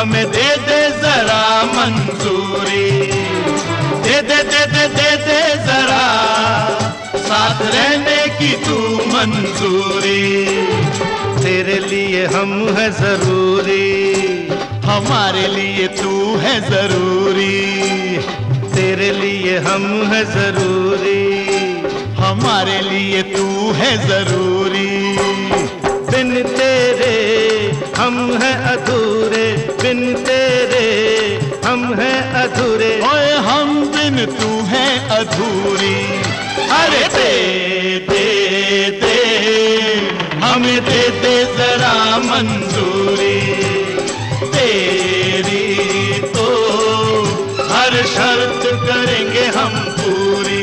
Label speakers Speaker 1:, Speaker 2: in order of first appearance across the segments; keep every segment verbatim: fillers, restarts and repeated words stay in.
Speaker 1: हमें दे दे जरा मंजूरी, दे दे दे दे दे दे जरा साथ रहने की तू मंजूरी। तेरे लिए हम है जरूरी, हमारे लिए तू है जरूरी। तेरे लिए हम है जरूरी, हमारे लिए तू है जरूरी। बिन तेरे हम हैं अधूरे, बिन तेरे हम हैं अधूरे। ओए हम बिन तू है अधूरी। अरे दे दे दे हमें दे दे जरा मंजूरी, तेरी तो हर शर्त करेंगे हम पूरी।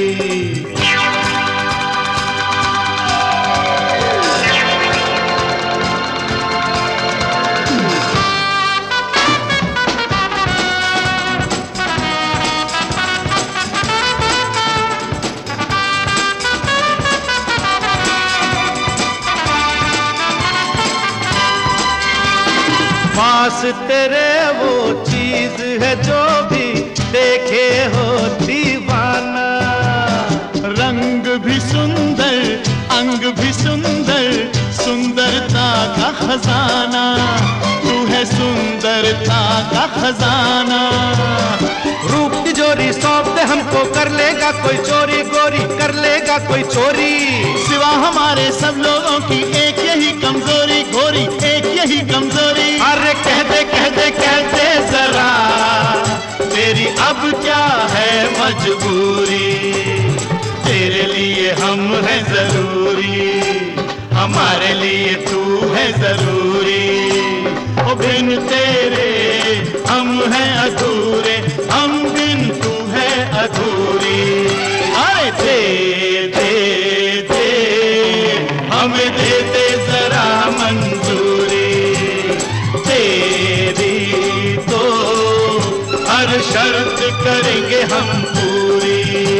Speaker 1: पास तेरे वो चीज है जो भी देखे हो दीवाना। रंग भी सुंदर, अंग भी सुंदर, सुंदरता का खजाना। तू है सुंदरता का खजाना। रूप तिजोरी सौंप दे हमको, कर लेगा कोई चोरी, गोरी कर लेगा कोई चोरी। सिवा हमारे सब लोगों की एक यही कमजोरी, गोरी एक यही कमजोरी। अरे कह दे कह दे कह दे जरा तेरी अब क्या है मजबूरी। तेरे लिए हम हैं जरूरी, हमारे लिए तू है जरूरी। ओ बिन तेरे हम हैं अधूरे, हम बिन तू है अधूरी। अरे दे दे दे हमें दे दे जरा मंजूरी, तेरी तो हर शर्त करेंगे हम पूरी।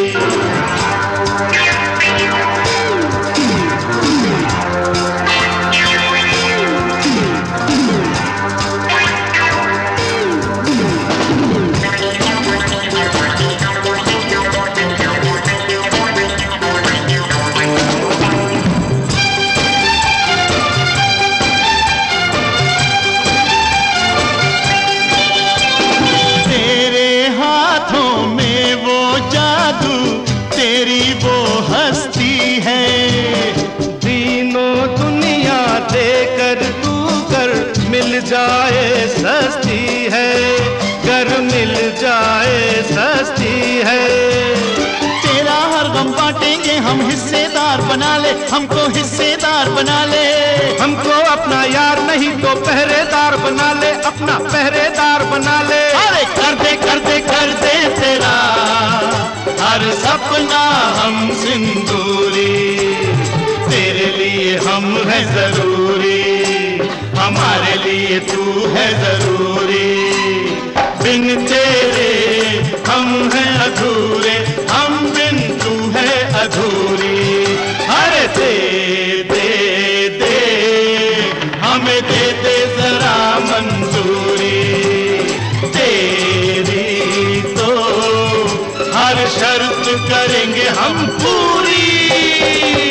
Speaker 1: तेरी वो हस्ती है, तीनों दुनिया देकर तू कर मिल जाए सस्ती है, कर मिल जाए सस्ती है। तेरा हर गम बांटेंगे हम, हिस्सेदार बना ले हमको, हिस्सेदार बना ले हमको। अपना यार नहीं तो पहरेदार बना ले, अपना पहरेदार बना ले। अरे कर दे कर दे कर दे तेरा हर सपना हम सिंदूरी। तेरे लिए हम हैं जरूरी, हमारे लिए तू है जरूरी। बिन तेरे हम हैं अधूरे, हम बिन तू है अधूरी। अरे दे दे दे हमें दे दे जरा मंजूरी, तेरी तो हर शर्त करेंगे हम पूरी।